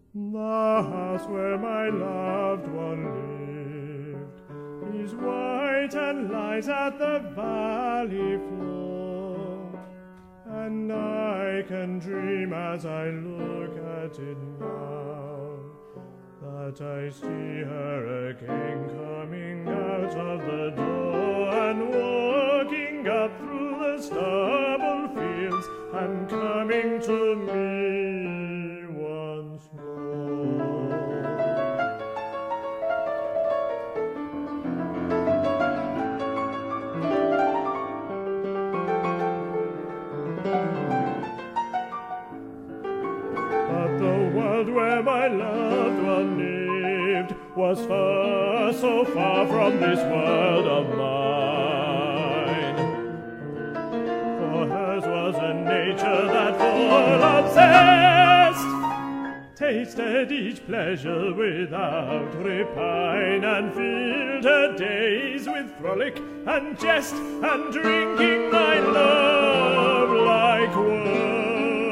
The house where my loved one lived is white and lies at the valley floor, and I can dream as I look at it now that I see her again coming out of the door and walking up through the stubble fields and coming to me once more. But the world where my loved one lived was far, so far from this world of mine. For hers was a nature that full obsessed tasted each pleasure without repine, and filled her days with frolic and jest, and drinking my love like wine.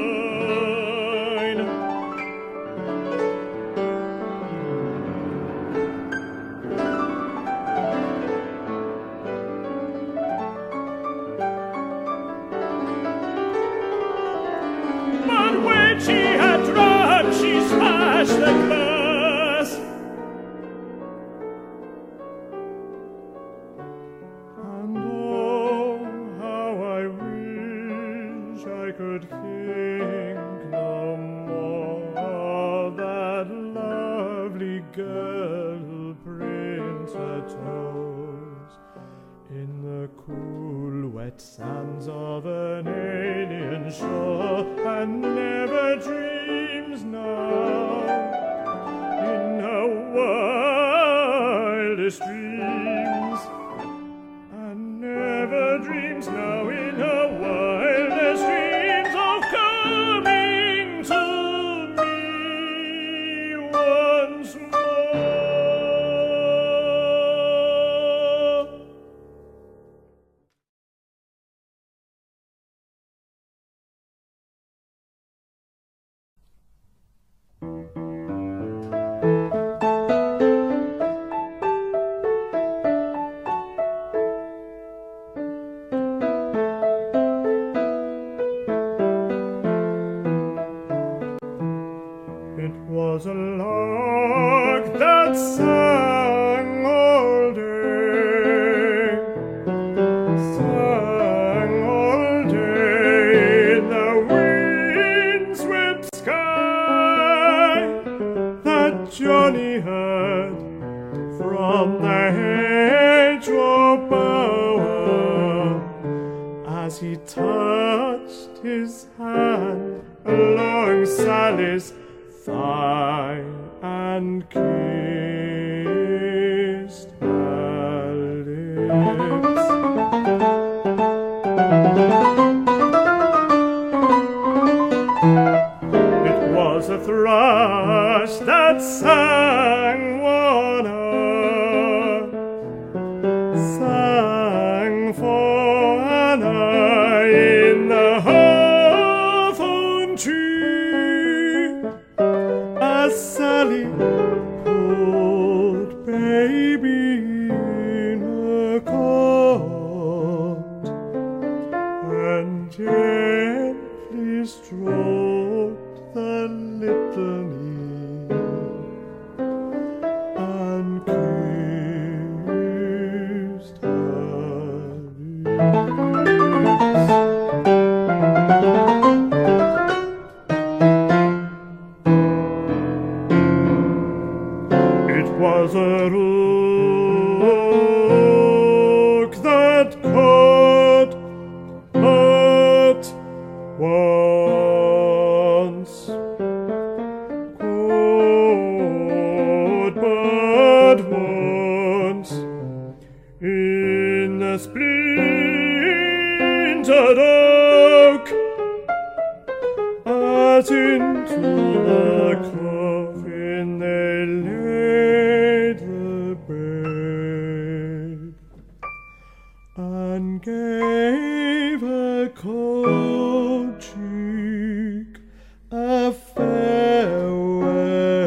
But when she had drunk, she smashed the glass, and oh, how I wish I could think no more of that lovely girl who prints her toes in the cool, wet sands of an alien shore, and never dreams now in her wildest dreams, and never dreams now in her wildest dreams of coming to me once more. It was a lark that sang all day, sang all day in the windswept sky, that Johnny heard from the hedgerow bower as he touched his hand along Sally's thigh and kissed her lips. It was a thrush that sang one hour, sang for an hour in the hawthorn tree, as Sally put baby in her cot and gently stroked the little knee and kissed her lips. It was a rook that caught but once, caught but once in the splintered oak, as into the coffin they laid the babe, and gave her cold cheek a farewell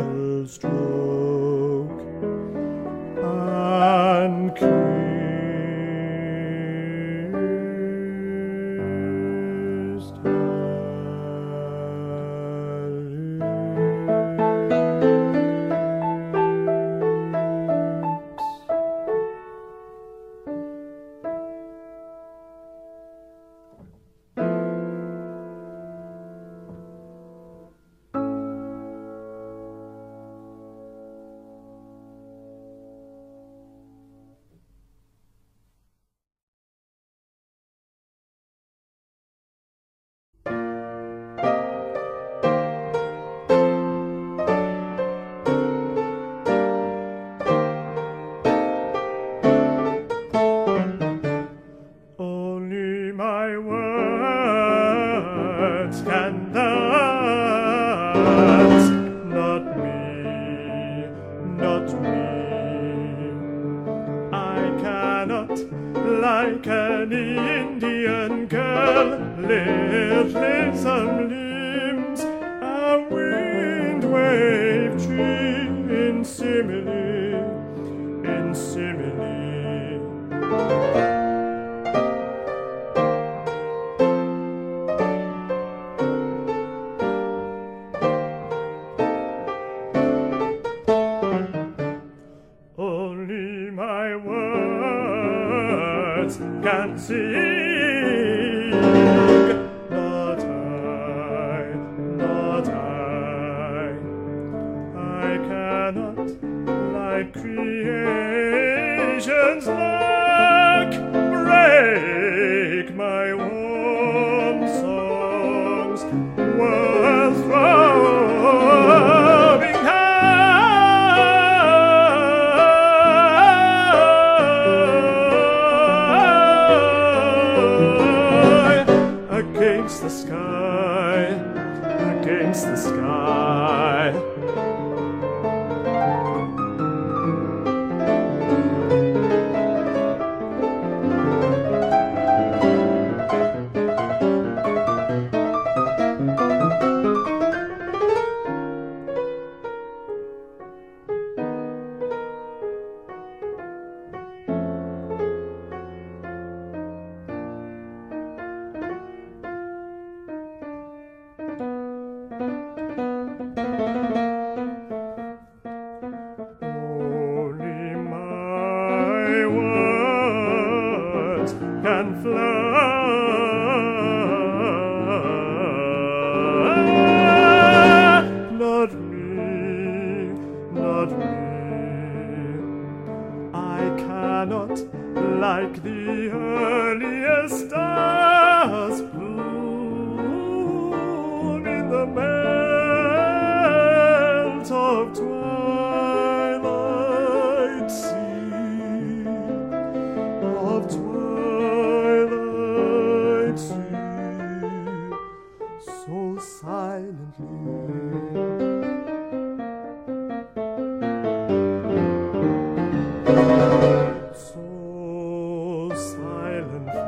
dance. Not me, not me. I cannot, like an Indian girl, lift some limbs, a wind wave tree in simile, in simile. Only my words can sing, not I, not I. I cannot, like creation's luck, break my warm songs, world throbbing high against the sky, against the sky. Only my words can fly. Not me, not me. I cannot, like the earliest stars, bloom in the melt of twilight sea, of twilight sea, so silently. So silently.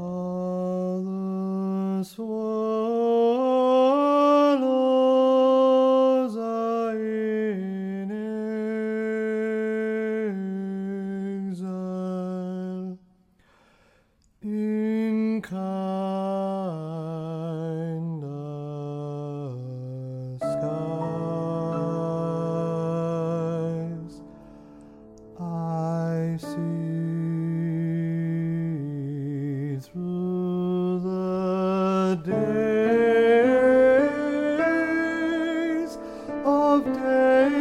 Swallow of day